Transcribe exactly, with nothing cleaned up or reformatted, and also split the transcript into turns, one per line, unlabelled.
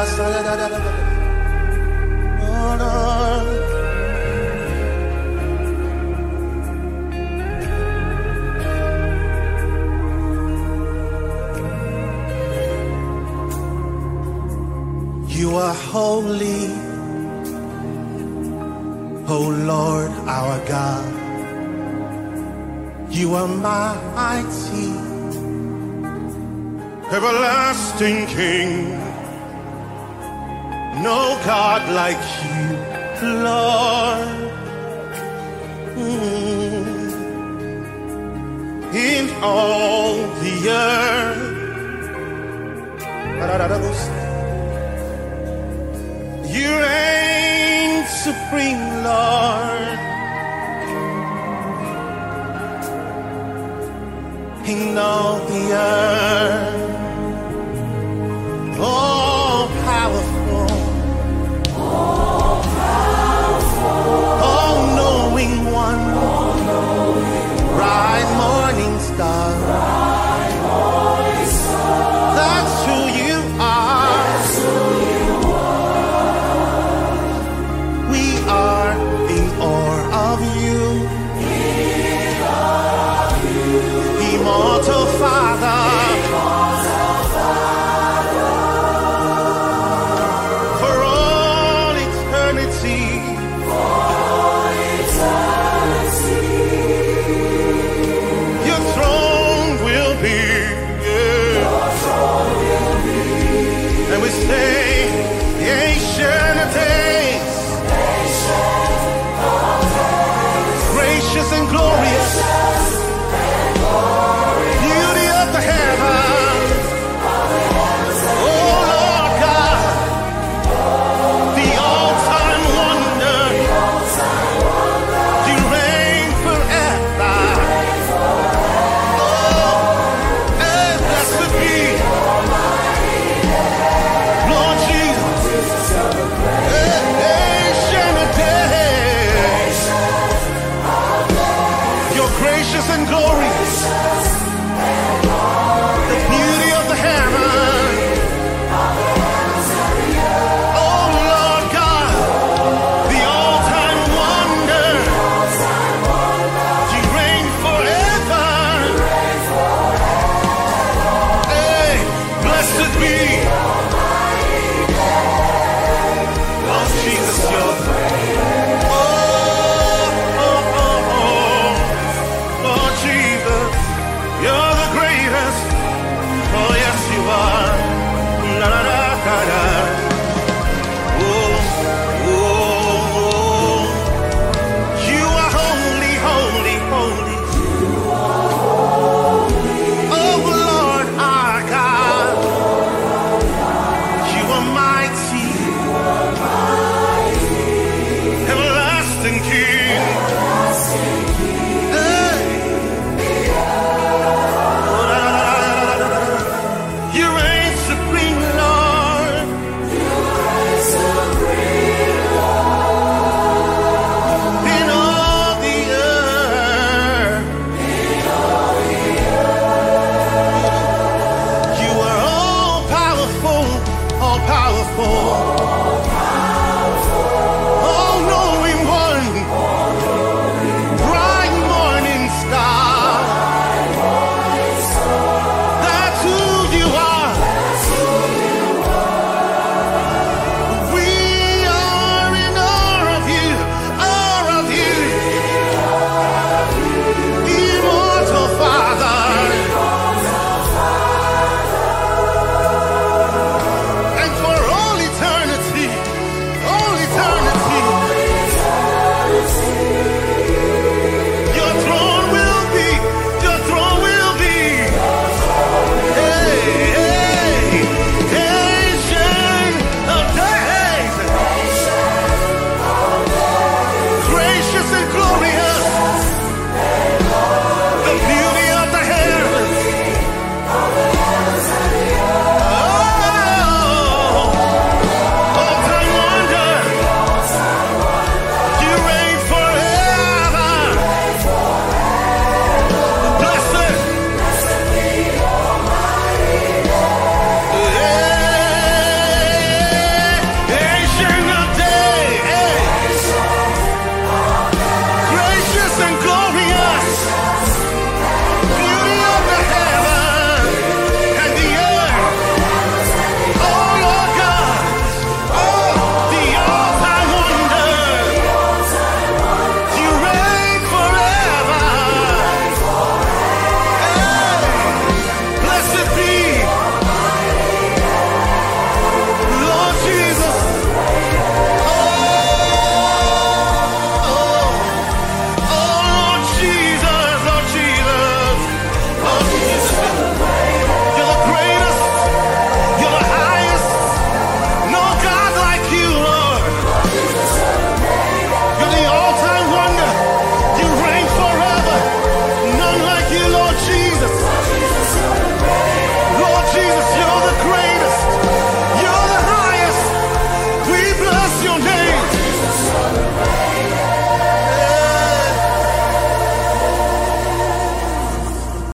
You are holy, O Lord our God. You are mighty, everlasting King. No God like you, Lord. Mm. In all the earth. You reign supreme, Lord, in all the earth. All powerful, all powerful, all knowing one, all knowing one. Bright morning star, bright morning star. That's who you are. That's who you are. We are in awe of you, in awe of you. Immortal Father, immortal Father. For all eternity, for all eternity, your throne will be, yeah. Your throne will be. And we say, Ancient of Days, Ancient of Days, gracious and glorious, gracious and glorious, beauty of the heavens, oh Lord God, the all-time wonder, you reign forever. Oh, and blessed be Lord Jesus, Ancient of Days, you're gracious and glorious.